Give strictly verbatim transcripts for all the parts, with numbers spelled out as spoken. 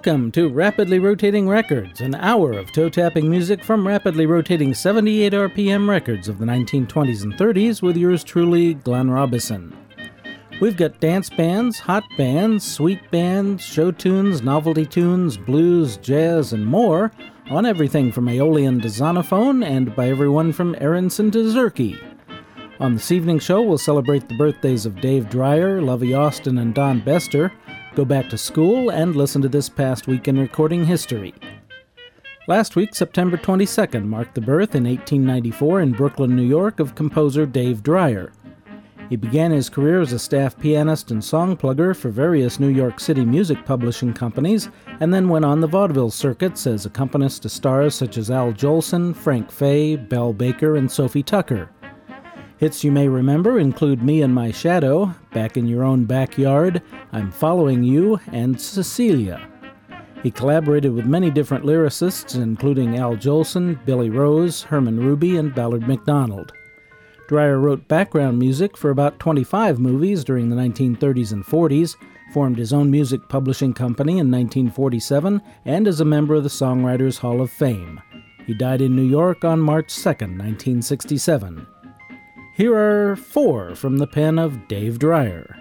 Welcome to Rapidly Rotating Records, an hour of toe-tapping music from rapidly rotating seventy-eight R P M records of the nineteen twenties and thirties with yours truly, Glenn Robison. We've got dance bands, hot bands, sweet bands, show tunes, novelty tunes, blues, jazz, and more on everything from Aeolian to Zonophone and by everyone from Aronson to Zerke. On this evening's show, we'll celebrate the birthdays of Dave Dreyer, Lovey Austin, and Don Bester, go back to school, and listen to this past week in recording history. Last week, September twenty-second, marked the birth in eighteen ninety-four in Brooklyn, New York, of composer Dave Dreyer. He began his career as a staff pianist and song plugger for various New York City music publishing companies, and then went on the vaudeville circuits as accompanist to stars such as Al Jolson, Frank Fay, Belle Baker, and Sophie Tucker. Hits you may remember include Me and My Shadow, Back in Your Own Backyard, I'm Following You, and Cecilia. He collaborated with many different lyricists, including Al Jolson, Billy Rose, Herman Ruby, and Ballard McDonald. Dreyer wrote background music for about twenty-five movies during the nineteen thirties and forties, formed his own music publishing company in nineteen forty-seven, and is a member of the Songwriters Hall of Fame. He died in New York on March second, nineteen sixty-seven. Here are four from the pen of Dave Dreyer.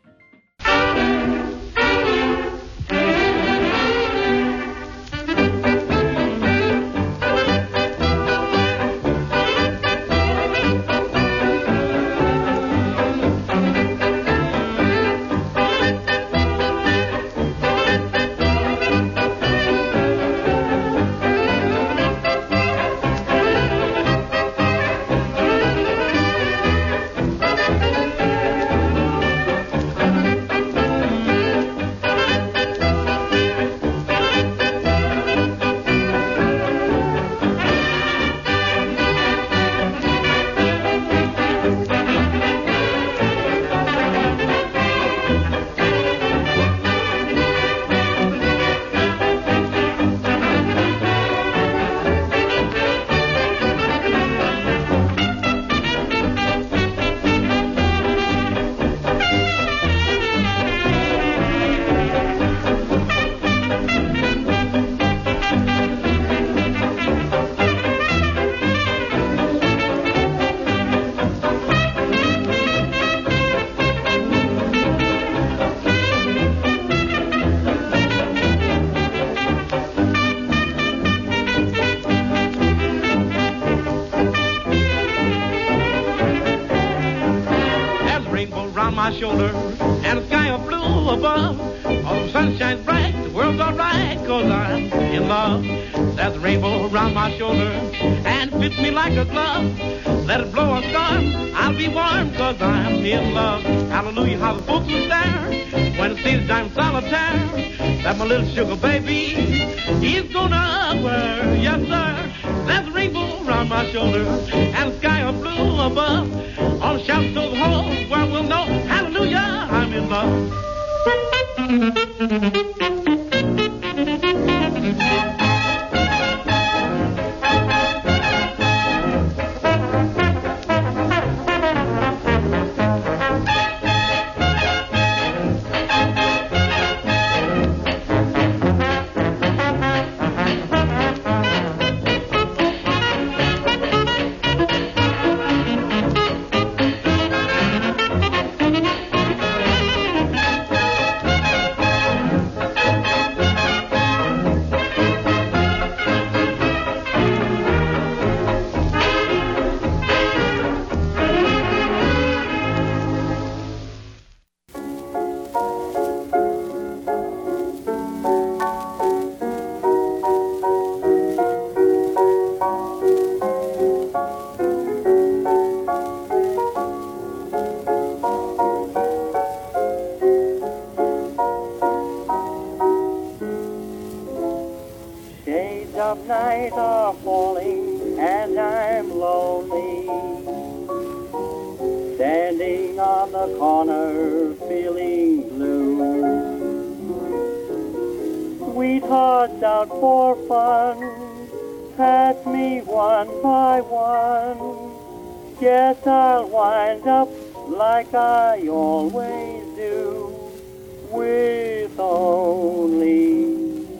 Shoulder and a sky of blue above. All the sun shines bright, the world's alright, cause I'm in love. There's a rainbow around my shoulder and it fits me like a glove. Let it blow a storm, I'll be warm, cause I'm in love. Hallelujah, how the folks will stare when it seems I'm solitaire. That my little sugar baby, he's gonna wear, yes sir. There's a rainbow around my shoulder and a sky of blue above. All the shouts to the whole world will know, hallelujah, I'm in love. Like I always do, with only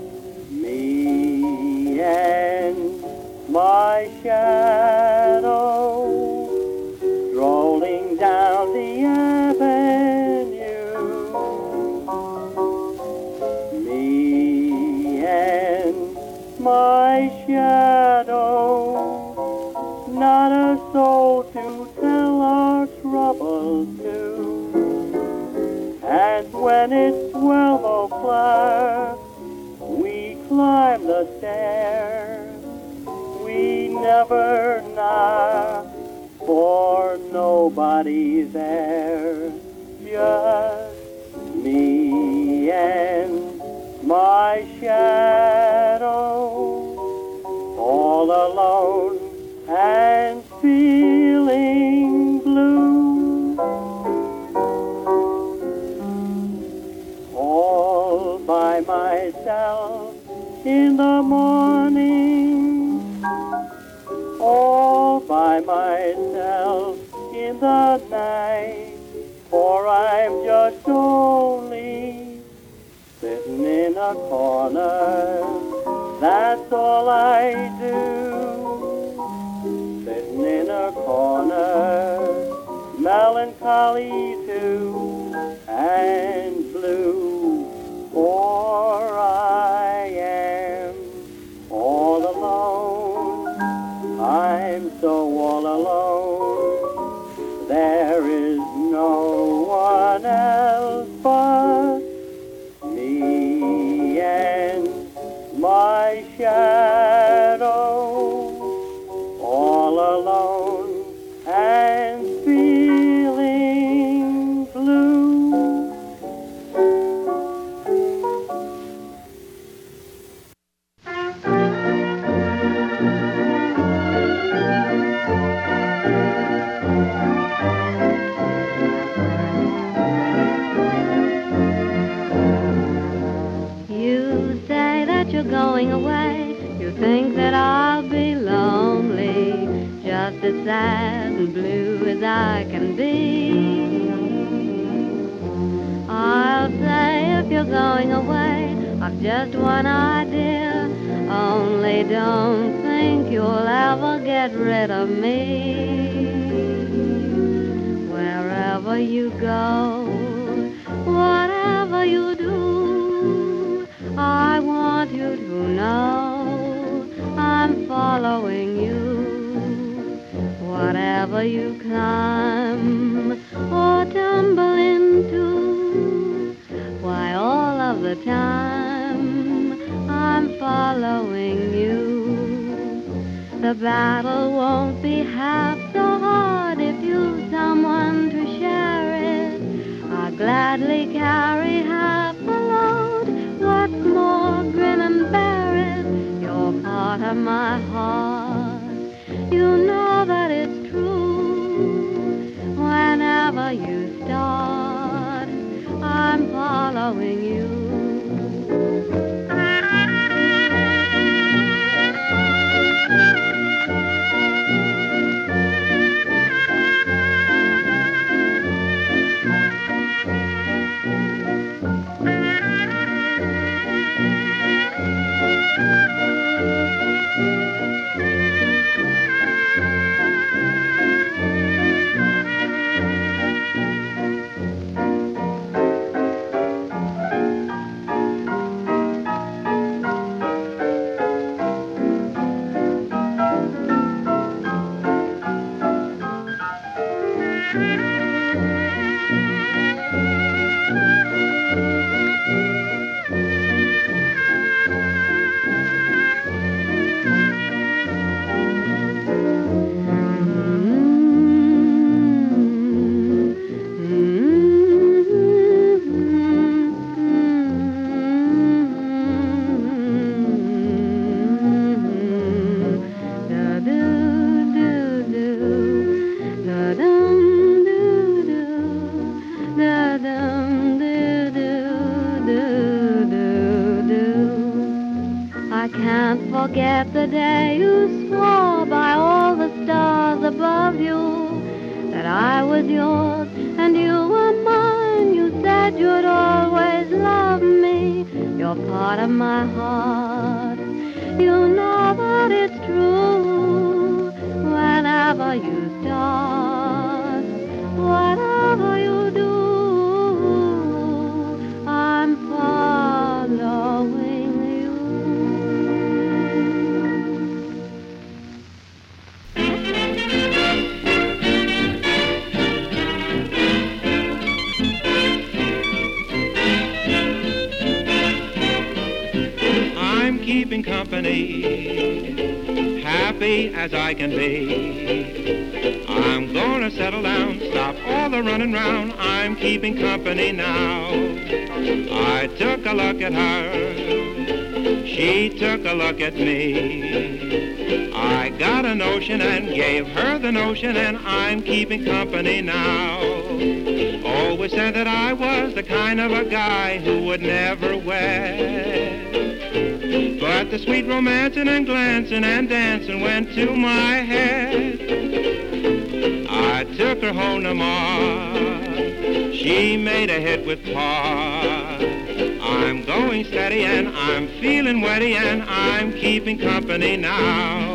my shadow, strolling down the avenue. Me and my shadow, not a soul to tell our troubles to. And when it's twelve o'clock, we climb the stairs. We never knock, for nobody's there. Just me and my shadow, all alone and feeling blue. All by myself in the morning, all by myself in the night, for I'm just only sitting in a corner, that's all I do. Sitting in a corner, melancholy too, and blue, for I am all alone. I'm so all alone, there is no one else but me and my shadow, all alone and feeling blue. You're going away, you think that I'll be lonely, just as sad and blue as I can be. I'll say if you're going away, I've just one idea, only don't think you'll ever get rid of me. Wherever you go, whatever you do, I want you to know I'm following you. Whatever you climb or tumble into, why all of the time I'm following you. The battle won't be half so hard if you've someone to share it. I'll gladly carry half a load. What's more, grin and bear it. You're part of my heart. You know that it's true. Whenever you start, I'm following you. Forget the day you swore by all the stars above you that I was yours and you were mine. You said you'd always love me. You're part of my heart. You know that it's true. company, happy as I can be. I'm gonna settle down, stop all the running round, I'm keeping company now. I took a look at her, she took a look at me. I got a notion and gave her the notion, and I'm keeping company now. Always said that I was the kind of a guy who would never wed. But the sweet romancing and glancing and dancing went to my head. I took her home to Ma. She made a hit with Pa. I'm going steady and I'm feeling wetty and I'm keeping company now.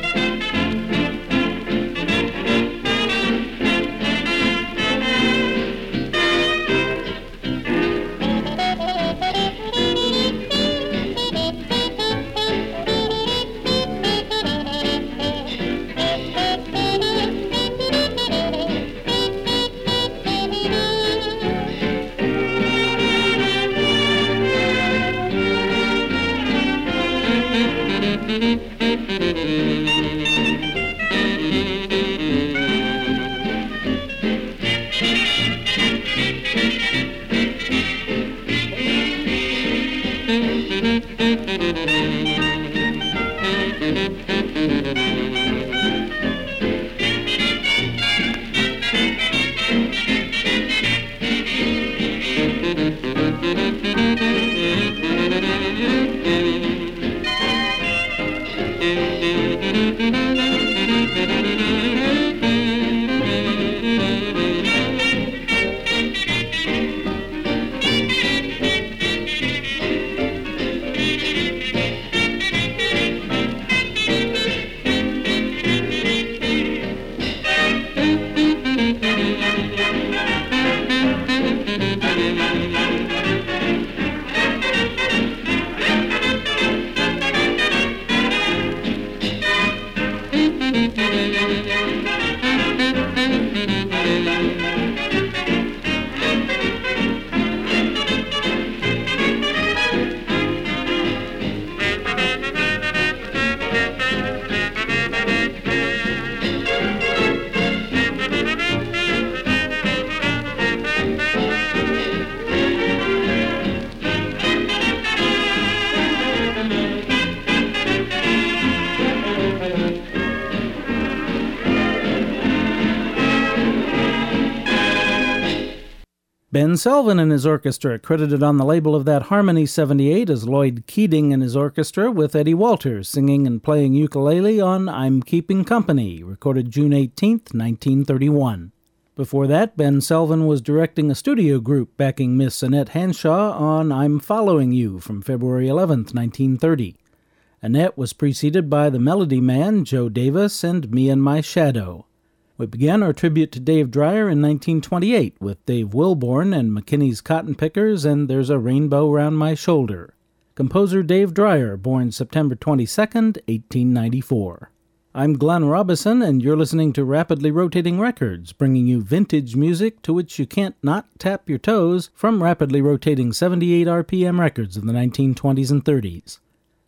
Ben Selvin and his orchestra, credited on the label of that Harmony seventy-eight as Lloyd Keating and his orchestra, with Eddie Walters singing and playing ukulele on I'm Keeping Company, recorded June eighteenth, nineteen thirty-one. Before that, Ben Selvin was directing a studio group backing Miss Annette Hanshaw on I'm Following You from February eleventh, nineteen thirty. Annette was preceded by the Melody Man, Joe Davis, and Me and My Shadow. We began our tribute to Dave Dreyer in nineteen twenty-eight with Dave Wilborn and McKinney's Cotton Pickers and There's a Rainbow Round My Shoulder. Composer Dave Dreyer, born September twenty-second, eighteen ninety-four. I'm Glenn Robison, and you're listening to Rapidly Rotating Records, bringing you vintage music to which you can't not tap your toes from rapidly rotating seventy-eight R P M records of the nineteen twenties and thirties.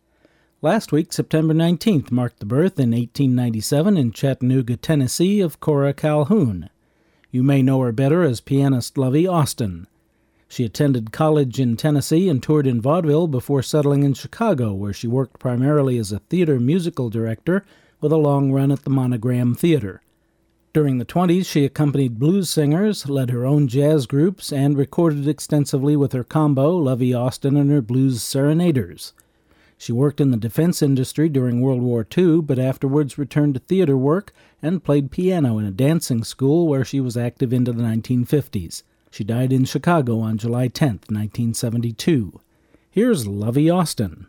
Last week, September nineteenth, marked the birth in eighteen ninety-seven in Chattanooga, Tennessee, of Cora Calhoun. You may know her better as pianist Lovie Austin. She attended college in Tennessee and toured in vaudeville before settling in Chicago, where she worked primarily as a theater musical director with a long run at the Monogram Theater. During the twenties, she accompanied blues singers, led her own jazz groups, and recorded extensively with her combo, Lovie Austin and her Blues Serenaders. She worked in the defense industry during World War Two, but afterwards returned to theater work and played piano in a dancing school where she was active into the nineteen fifties. She died in Chicago on July tenth, nineteen seventy-two. Here's Lovie Austin.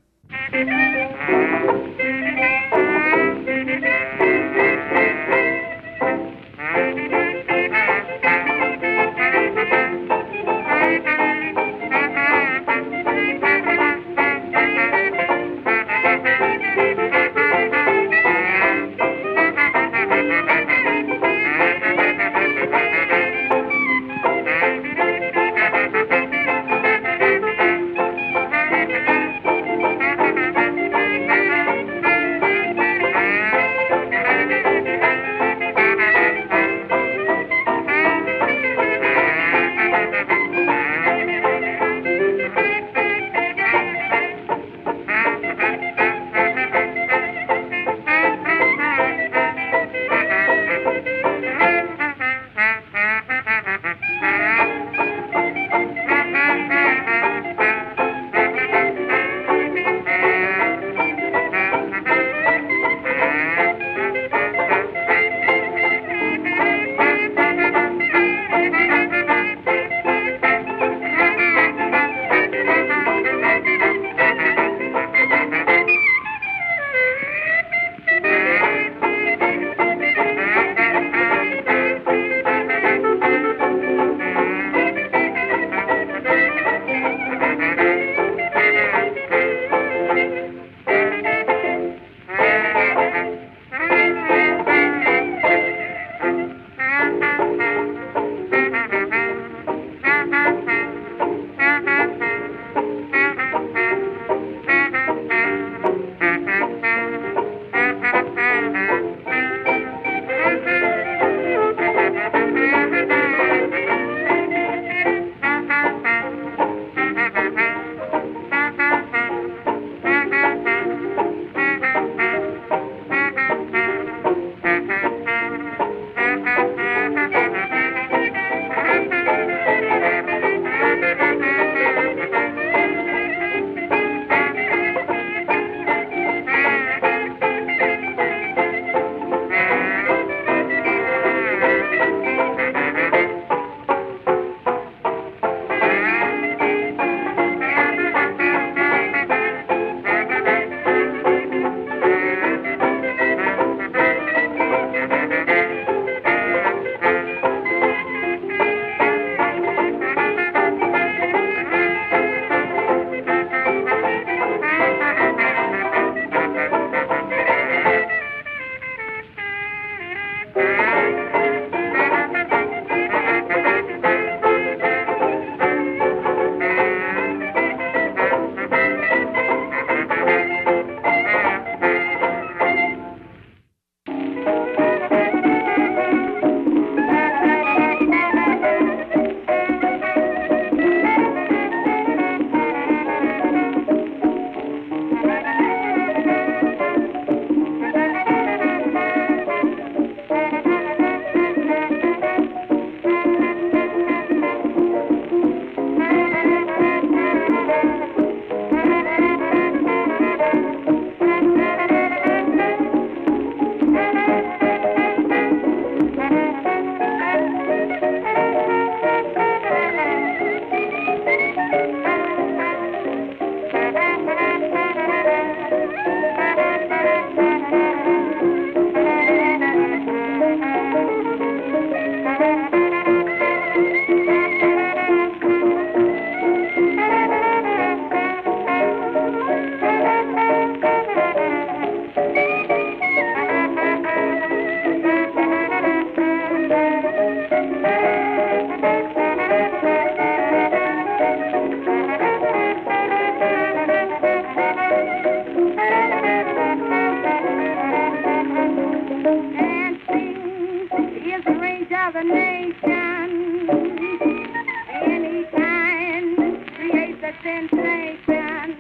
a nation. Any kind creates a sensation.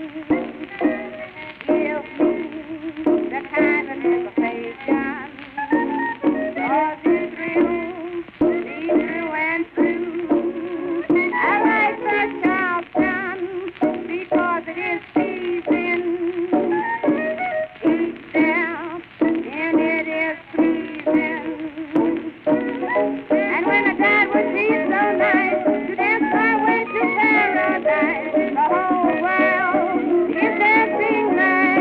Give me the kind of anticipation. Cause it thrills me through and through. I like the Charleston because it is pleasing. Each step in it is pleasing. And when the dad would be so nice to dance my way to paradise, the whole world is dancing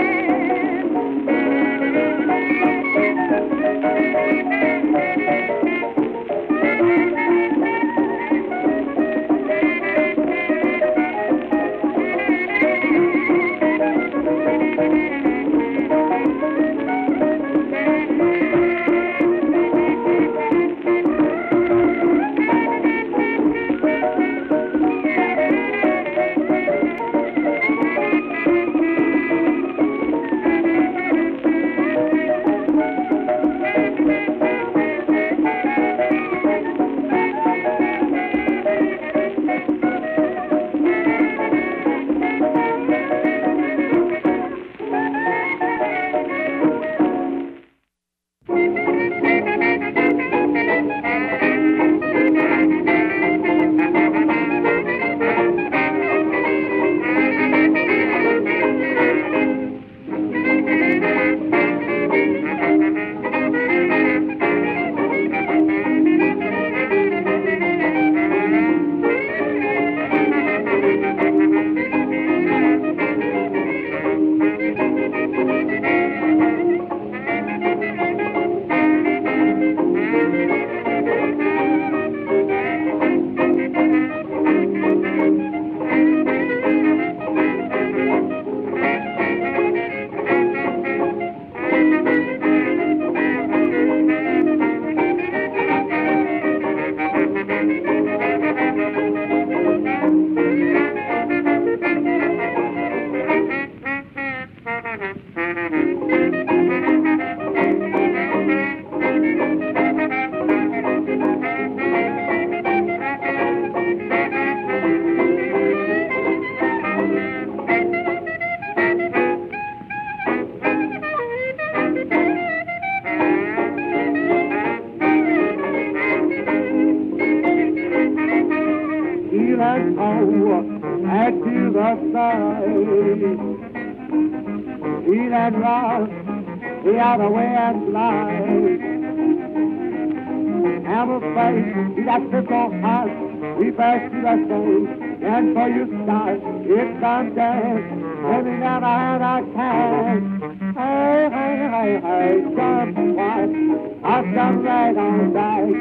the other way and fly. Have a faith, that's the so hot. We pass to the same, and for you start, it's some dance. Living down a hand I can. Hey, hey, hey, hey, jump white, I'll jump right on back.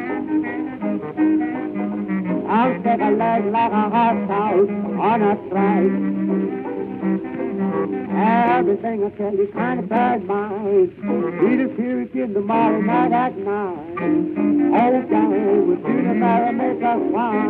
I'll take a leg like a hot house on a track. Everything I tell you kind of bad mind. Eat a serious in the morning, night at night. Oh, God, we'll do the marry, make us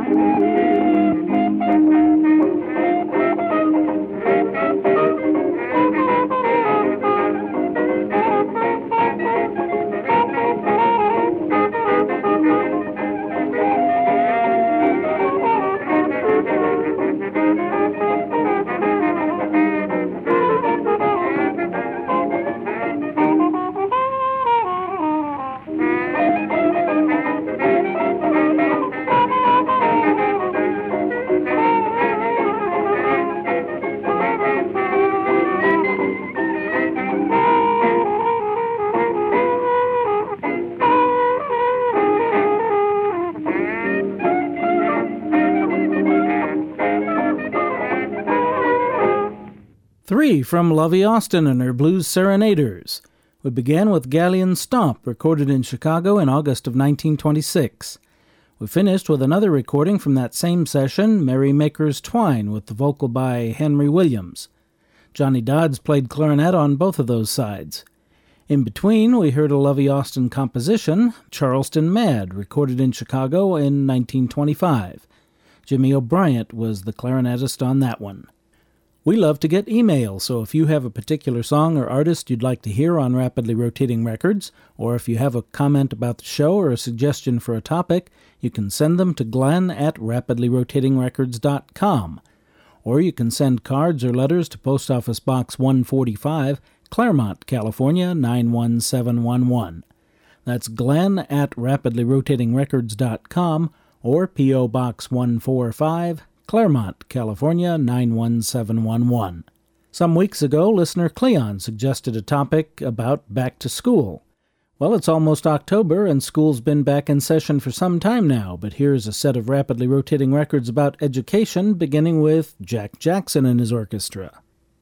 Three from Lovey Austin and her Blues Serenaders. We began with Galleon Stomp, recorded in Chicago in August of nineteen twenty-six. We finished with another recording from that same session, Merrymaker's Twine, with the vocal by Henry Williams. Johnny Dodds played clarinet on both of those sides. In between, we heard a Lovey Austin composition, Charleston Mad, recorded in Chicago in nineteen twenty-five. Jimmy O'Bryant was the clarinetist on that one. We love to get emails, so if you have a particular song or artist you'd like to hear on Rapidly Rotating Records, or if you have a comment about the show or a suggestion for a topic, you can send them to Glenn at rapidly rotating records dot com. Or you can send cards or letters to Post Office Box one forty-five, Claremont, California, nine one seven one one. That's Glenn at rapidly rotating records dot com or P O. Box one forty-five, Claremont, California, nine one seven one one. Some weeks ago, listener Cleon suggested a topic about back to school. Well, it's almost October, and school's been back in session for some time now, but here's a set of rapidly rotating records about education, beginning with Jack Jackson and his orchestra.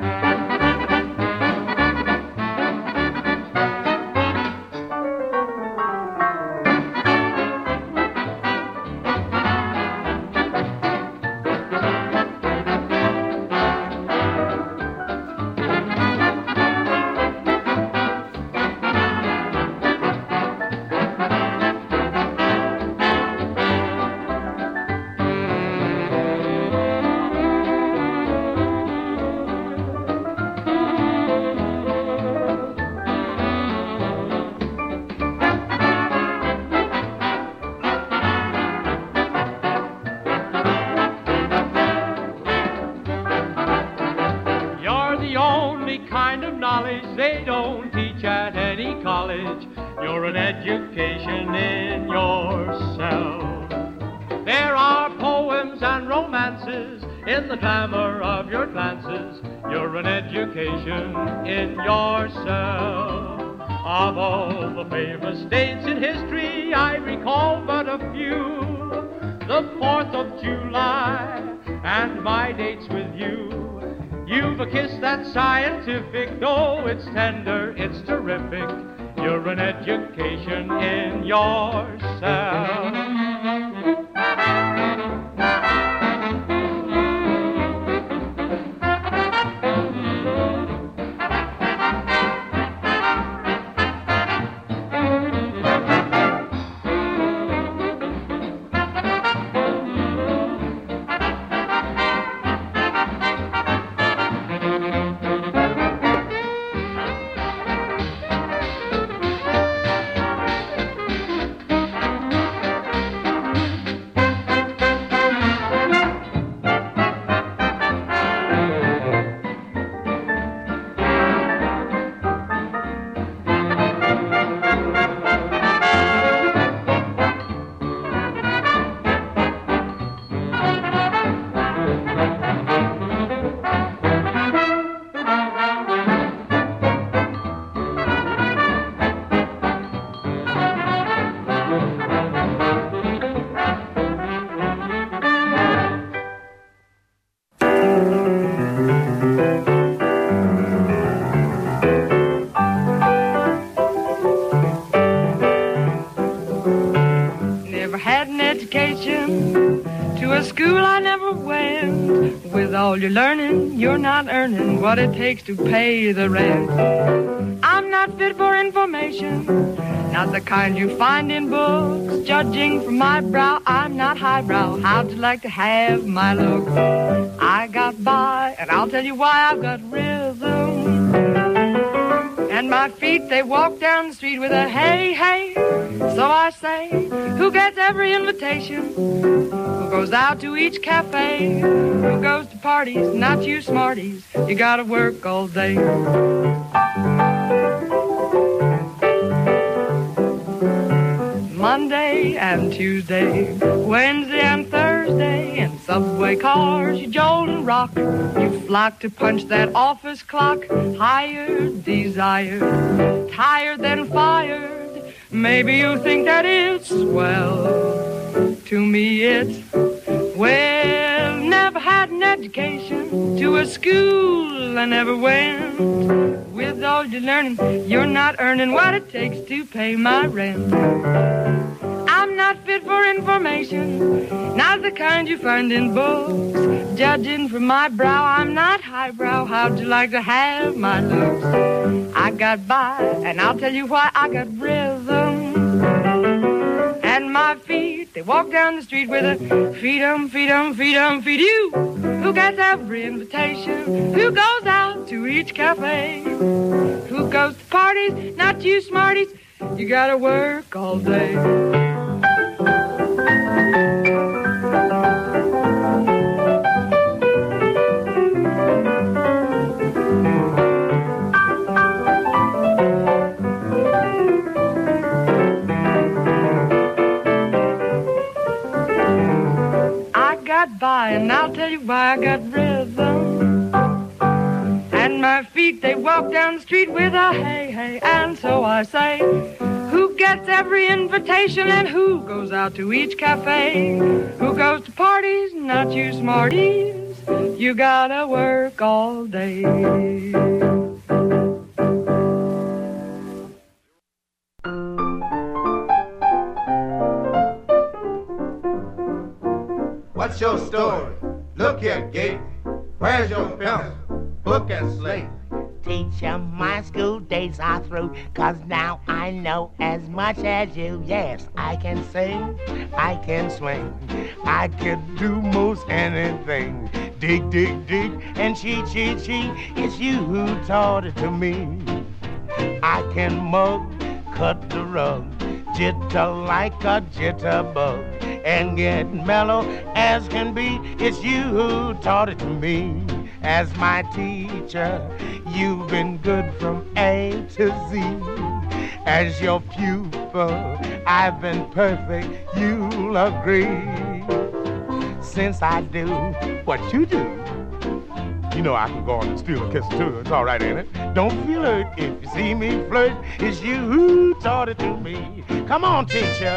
They don't teach at any college. You're an education in yourself. There are poems and romances in the glamour of your glances. You're an education in yourself. Of all the famous dates in history, I recall but a few. The fourth of July and my dates with you. You've a kiss that's scientific, though it's tender, it's terrific. You're an education in yourself. You're learning, you're not earning what it takes to pay the rent. I'm not fit for information, not the kind you find in books. Judging from my brow, I'm not highbrow. How'd you like to have my look? I got by, and I'll tell you why. I've got rhythm, and my feet, they walk down the street with a hey, hey. So I say, who gets every invitation? Who goes out to each cafe? Who goes to parties? Not you smarties. You gotta work all day. Monday and Tuesday, Wednesday and Thursday, in subway cars you jolt and rock. You flock to punch that office clock. Hired, desired, tired then fired. Maybe you think that it's swell. To me it's, well, never had an education. To a school I never went. With all your learning, you're not earning what it takes to pay my rent. I'm not fit for information, not the kind you find in books. Judging from my brow, I'm not highbrow. How'd you like to have my looks? I got by, and I'll tell you why. I got rhythm, and and my feet, they walk down the street with a feed 'em, feed 'em, feed 'em, feed you. Who gets every invitation? Who goes out to each cafe? Who goes to parties? Not you smarties. You gotta work all day. By, and I'll tell you why. I got rhythm, and my feet, they walk down the street with a hey, hey, and so I say, who gets every invitation and who goes out to each cafe? Who goes to parties? Not you smarties. You gotta work all day. What's your story? Look here, Gate. Where's your pencil, book, and slate? Teacher, my school days are through, 'cause now I know as much as you. Yes, I can sing, I can swing, I can do most anything. Dig, dig, dig, and cheat, cheat, cheat. It's you who taught it to me. I can mug, cut the rug, jitter like a jitterbug, and get mellow as can be. It's you who taught it to me. As my teacher, you've been good from A to Z. As your pupil, I've been perfect, you'll agree. Since I do what you do, you know I can go on and steal a kiss too. It's all right, ain't it? Don't feel hurt if you see me flirt. It's you who taught it to me. Come on, teacher.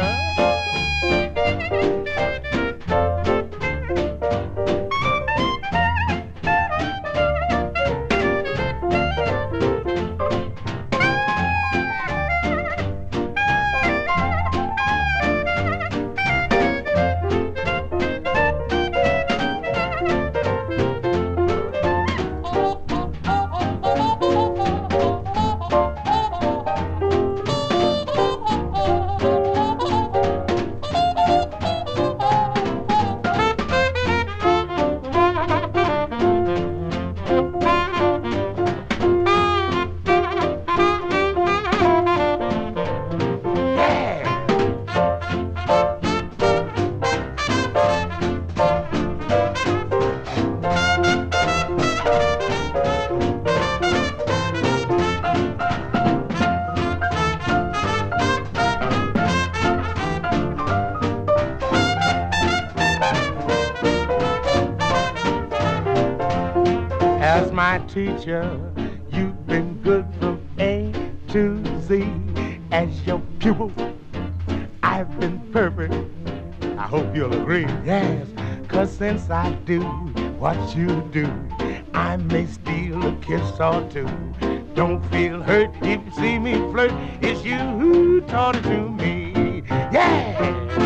Teacher, you've been good from A to Z. As your pupil, I've been perfect. I hope you'll agree. Yes, 'cause since I do what you do, I may steal a kiss or two. Don't feel hurt if you see me flirt. It's you who taught it to me. Yeah!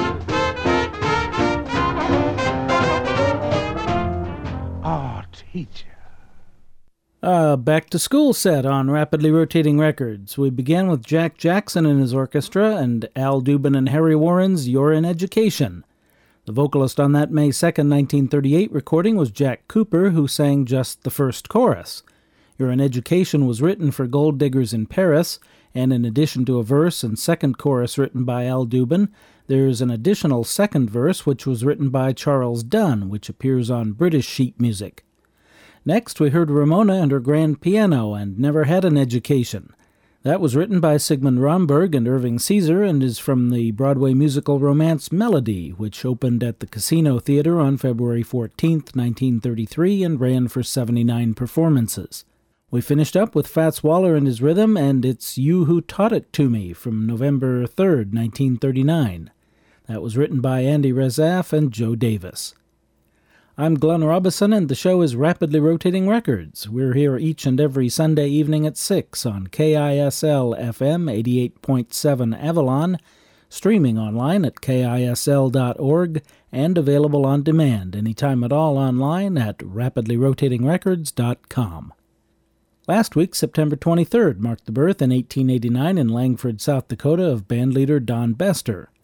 Oh, teacher. Uh, back to school set on Rapidly Rotating Records. We began with Jack Jackson and his orchestra and Al Dubin and Harry Warren's You're in Education. The vocalist on that May second, nineteen thirty-eight recording was Jack Cooper, who sang just the first chorus. You're in Education was written for Gold Diggers in Paris, and in addition to a verse and second chorus written by Al Dubin, there's an additional second verse which was written by Charles Dunn, which appears on British sheet music. Next, we heard Ramona and her grand piano and Never Had an Education. That was written by Sigmund Romberg and Irving Caesar and is from the Broadway musical Romance Melody, which opened at the Casino Theater on February fourteenth, nineteen thirty-three, and ran for seventy-nine performances. We finished up with Fats Waller and his rhythm and It's You Who Taught It to Me from November third, nineteen thirty-nine. That was written by Andy Razaf and Joe Davis. I'm Glenn Robison, and the show is Rapidly Rotating Records. We're here each and every Sunday evening at six on K I S L F M eighty-eight point seven Avalon, streaming online at K I S L dot org, and available on demand anytime at all online at rapidly rotating records dot com. Last week, September twenty-third, marked the birth in eighteen eighty-nine in Langford, South Dakota, of bandleader Don Bester.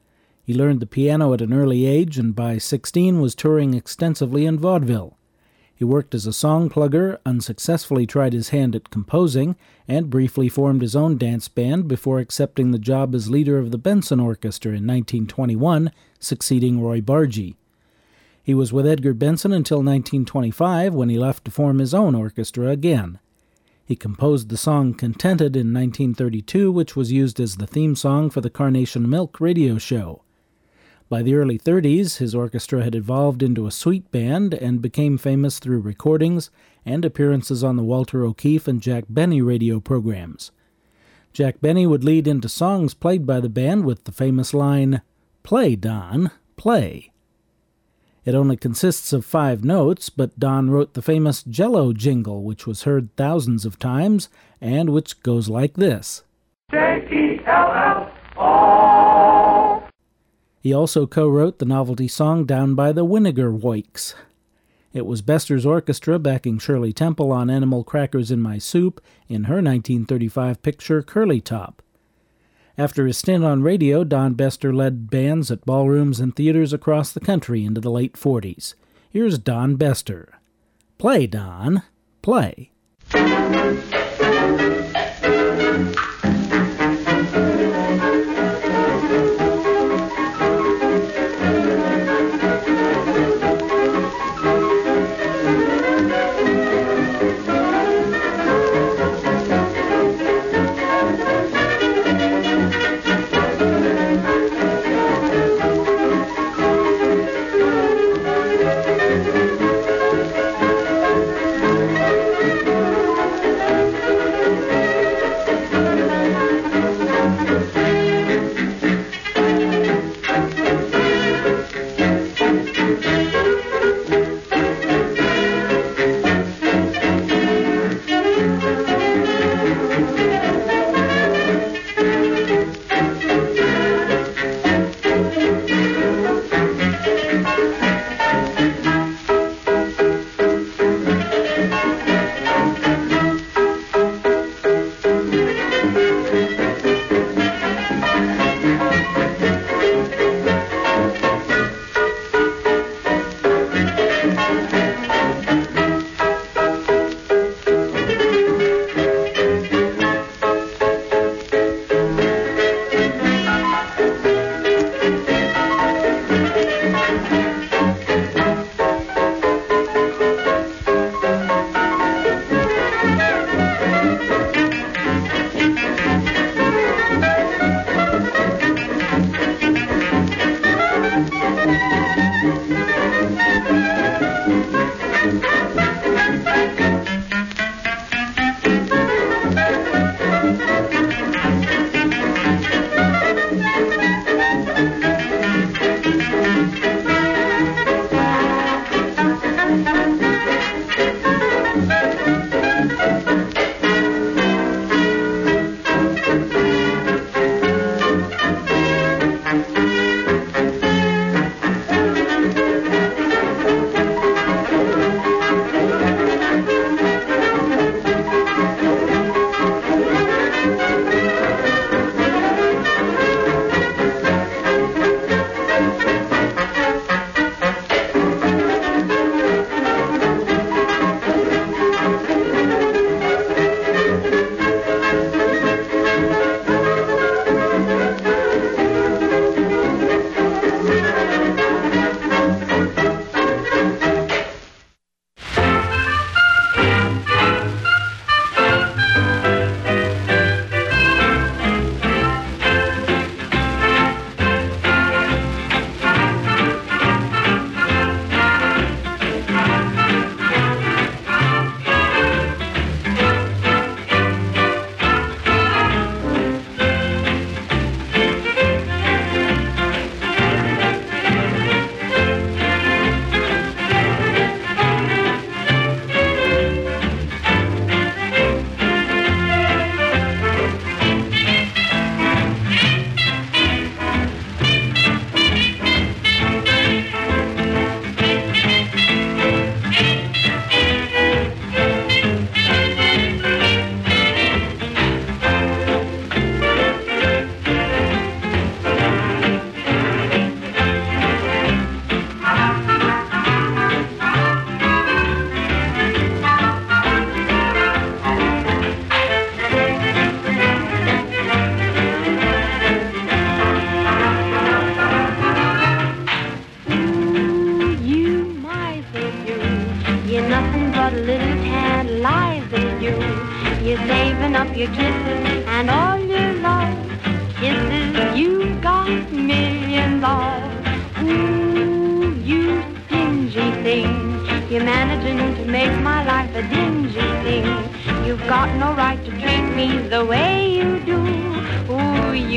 He learned the piano at an early age and by sixteen was touring extensively in vaudeville. He worked as a song plugger, unsuccessfully tried his hand at composing, and briefly formed his own dance band before accepting the job as leader of the Benson Orchestra in nineteen twenty-one, succeeding Roy Bargee. He was with Edgar Benson until nineteen twenty-five, when he left to form his own orchestra again. He composed the song Contented in nineteen thirty-two, which was used as the theme song for the Carnation Milk radio show. By the early thirties, his orchestra had evolved into a suite band and became famous through recordings and appearances on the Walter O'Keefe and Jack Benny radio programs. Jack Benny would lead into songs played by the band with the famous line, "Play, Don, play." It only consists of five notes, but Don wrote the famous Jell-O jingle, which was heard thousands of times, and which goes like this. J E L L O. He also co-wrote the novelty song Down by the Winnegar Woiks. It was Bester's orchestra backing Shirley Temple on Animal Crackers in My Soup in her nineteen thirty-five picture Curly Top. After his stint on radio, Don Bester led bands at ballrooms and theaters across the country into the late forties. Here's Don Bester. Play, Don, play.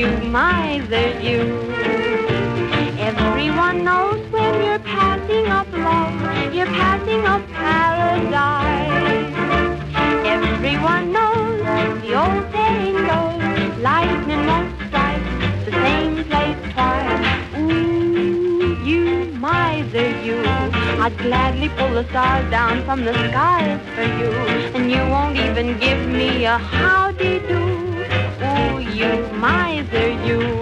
you miser, you. Everyone knows when you're passing up love, you're passing up paradise. Everyone knows the old saying goes, lightning won't strike the same place twice. Ooh, you miser, you. I'd gladly pull the stars down from the skies for you, and you won't even give me a howdy-do. Ooh, you miser, you.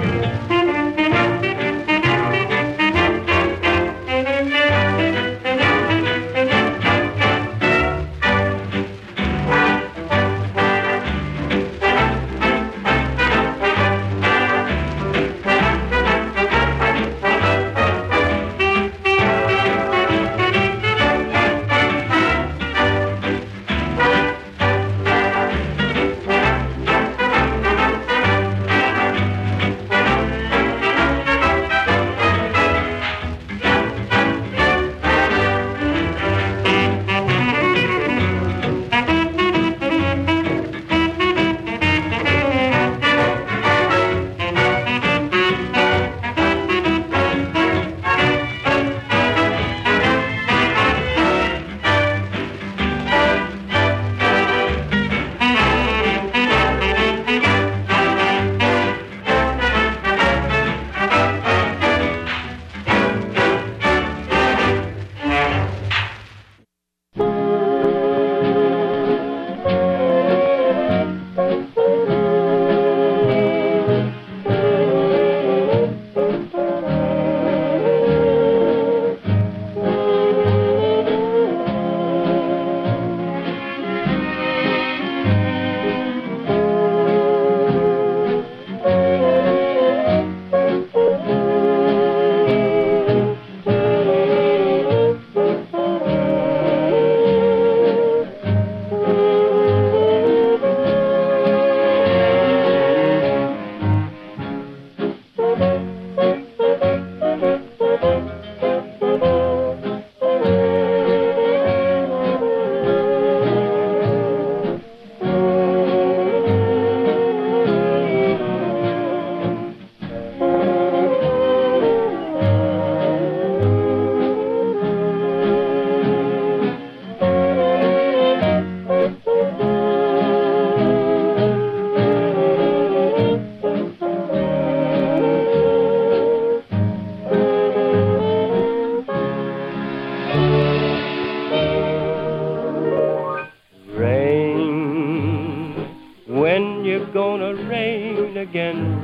again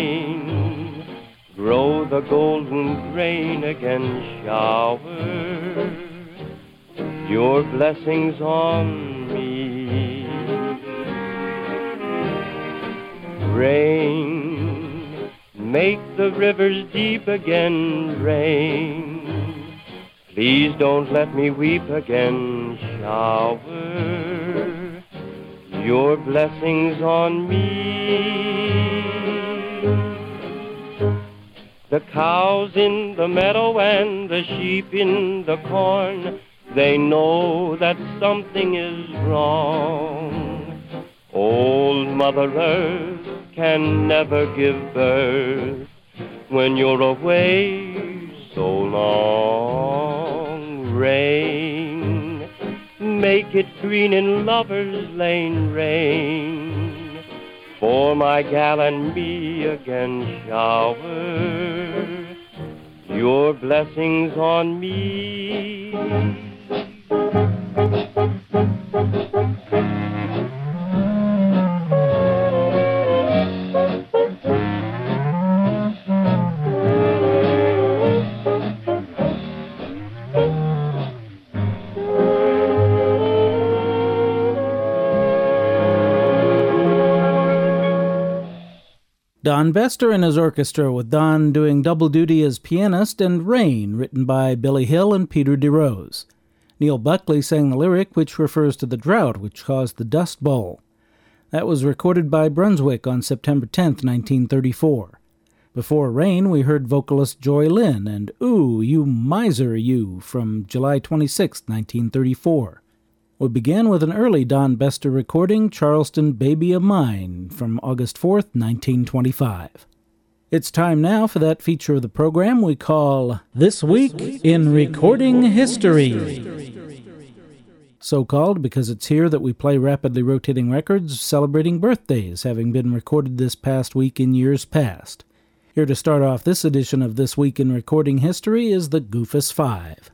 rain, grow the golden grain again shower your blessings on me. Rain, make the rivers deep again, rain, please don't let me weep again, shower your blessings on me. The cows in the meadow and the sheep in the corn, they know that something is wrong. Old Mother Earth can never give birth when you're away so long. Rain, make it green in Lover's Lane, rain, for my gal and me again shower your blessings on me. Don Bester and his orchestra, with Don doing double duty as pianist, and Rain, written by Billy Hill and Peter DeRose. Neil Buckley sang the lyric, which refers to the drought which caused the Dust Bowl. That was recorded by Brunswick on September tenth, nineteen thirty-four. Before Rain, we heard vocalist Joy Lynn and Ooh, You Miser You from July twenty-sixth, nineteen thirty-four. We began with an early Don Bester recording, Charleston Baby of Mine, from August fourth, nineteen twenty-five. It's time now for that feature of the program we call This Week in Recording History. So called because it's here that we play rapidly rotating records celebrating birthdays having been recorded this past week in years past. Here to start off this edition of This Week in Recording History is the Goofus Five.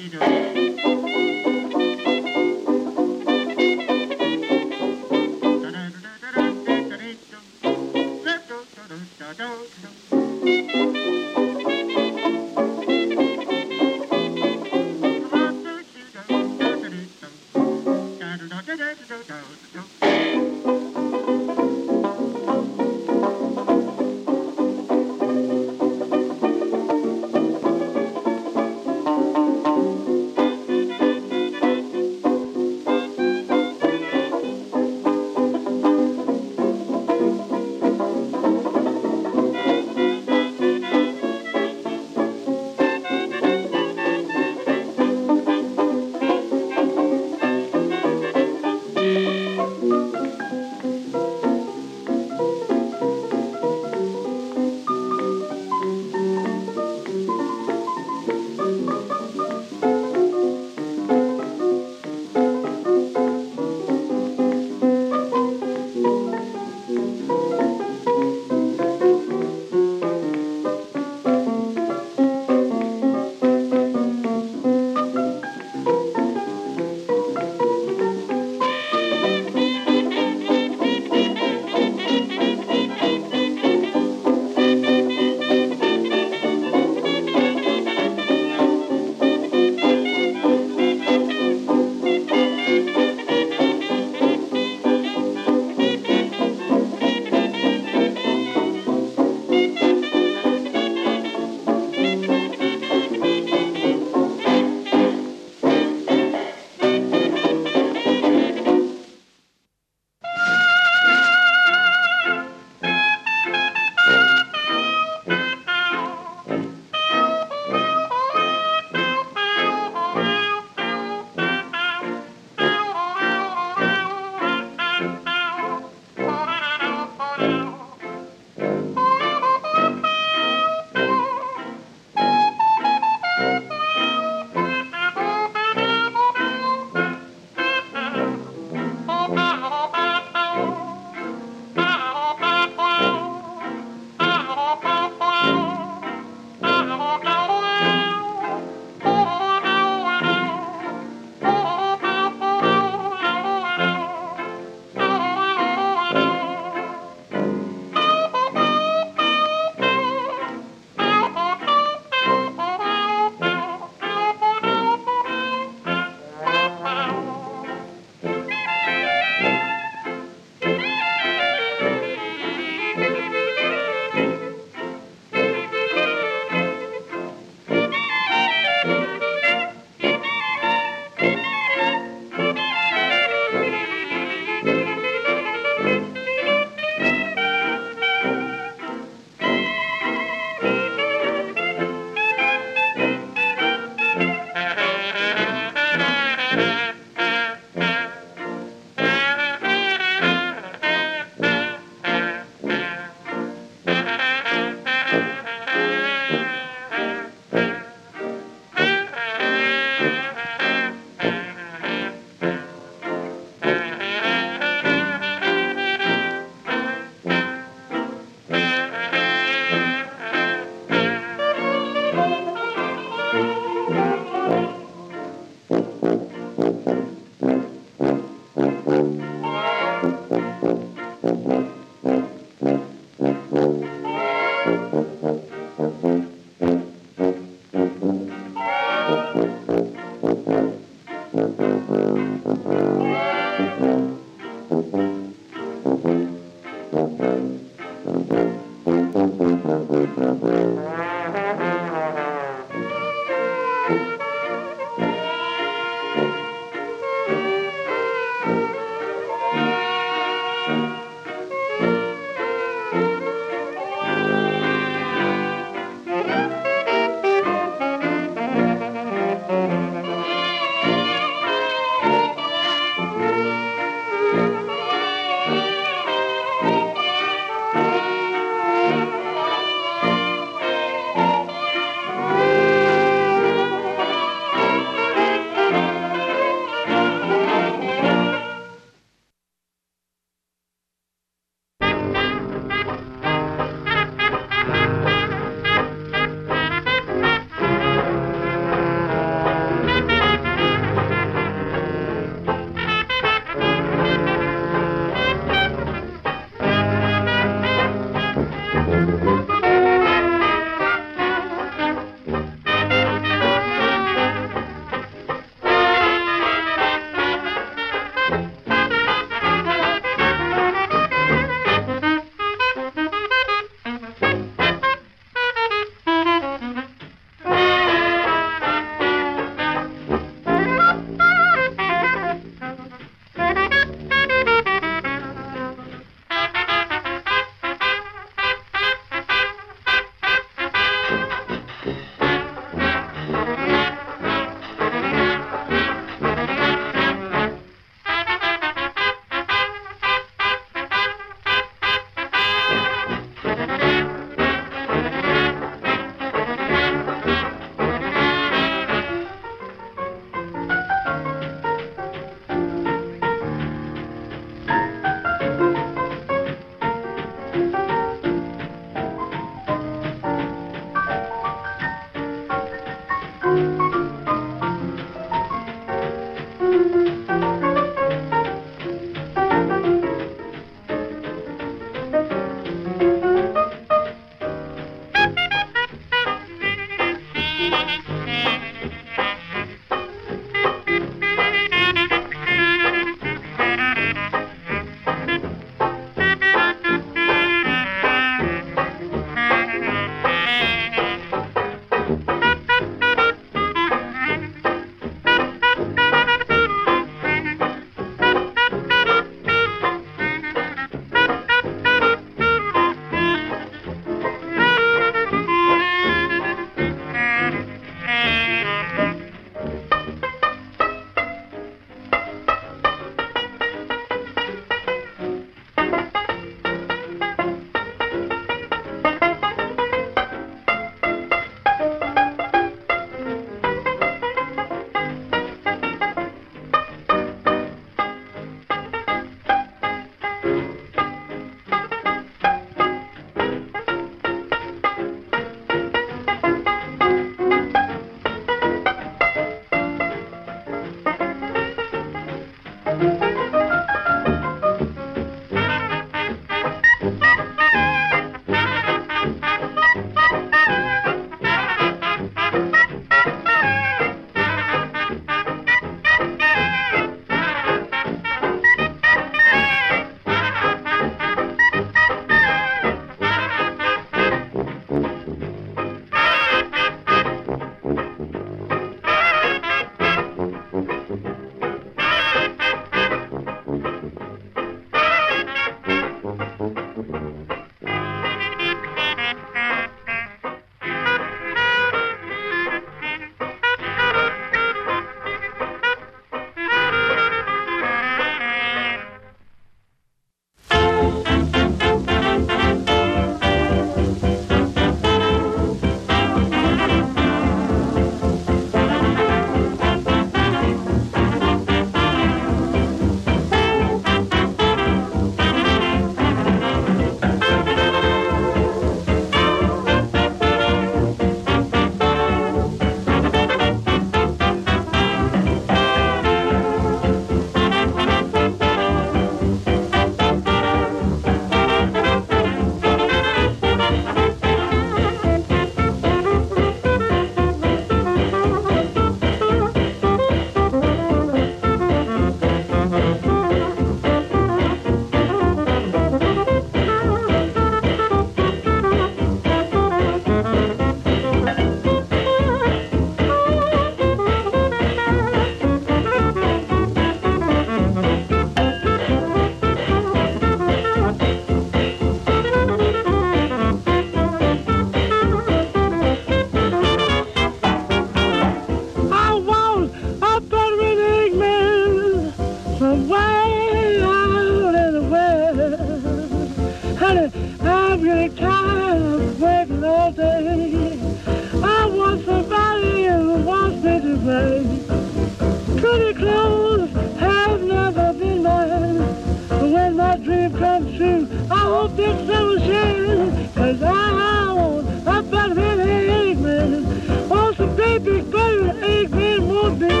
I'm getting tired of waiting all day. I want somebody who wants me to play. Pretty clothes have never been mine. But when my dream comes true, I hope that someone shares. Cause I want a butter and Eggman. Oh, some great big butter and Eggman won't be.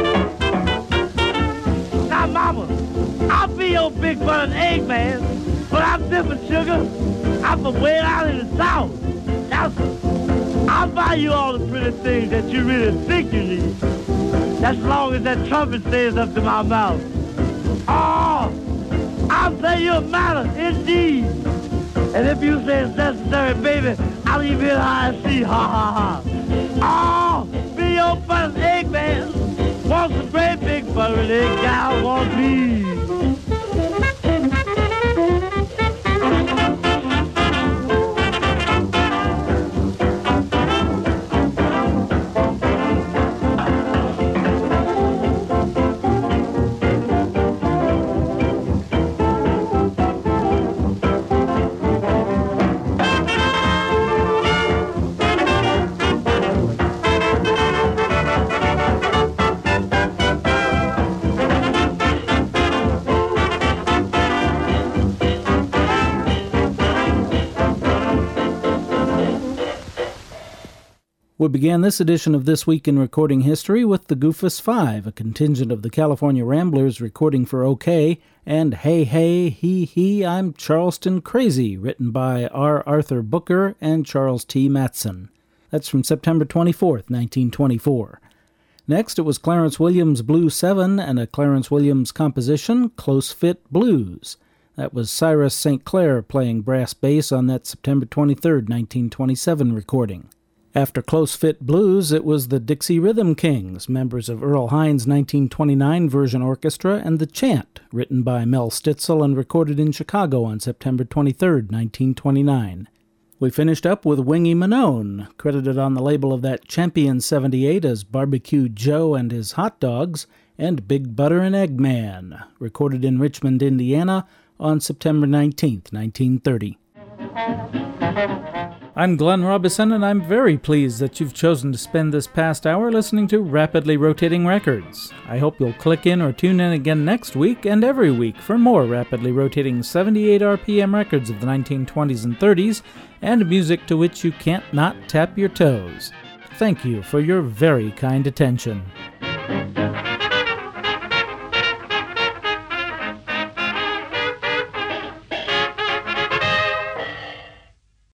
Now, mama, I'll be your big butter and Eggman, but I'm different, sugar. I'm from way out in the south. Now, I'll buy you all the pretty things that you really think you need. As long as that trumpet stays up to my mouth. Oh, I'll pay you a matter, indeed. And if you say it's necessary, baby, I'll leave it high and see, ha, ha, ha. Oh, be your butter and Eggman. Want some great big butter and egg gal, want me. We began this edition of This Week in Recording History with the Goofus Five, a contingent of the California Ramblers recording for OK, and Hey Hey Hee Hee I'm Charleston Crazy, written by R. Arthur Booker and Charles T. Matson. That's from September twenty-fourth, nineteen twenty-four. Next, it was Clarence Williams' Blue Seven and a Clarence Williams composition, Close Fit Blues. That was Cyrus Saint Clair playing brass bass on that September twenty-third, nineteen twenty-seven recording. After Close Fit Blues, it was the Dixie Rhythm Kings, members of Earl Hines' nineteen twenty-nine version orchestra, and The Chant, written by Mel Stitzel and recorded in Chicago on September twenty-third, nineteen twenty-nine. We finished up with Wingy Manone, credited on the label of that Champion seventy-eight as Barbecue Joe and His Hot Dogs, and Big Butter and Egg Man, recorded in Richmond, Indiana on September nineteenth, nineteen thirty. I'm Glenn Robison, and I'm very pleased that you've chosen to spend this past hour listening to Rapidly Rotating Records. I hope you'll click in or tune in again next week and every week for more rapidly rotating seventy-eight R P M records of the nineteen twenties and thirties, and music to which you can't not tap your toes. Thank you for your very kind attention.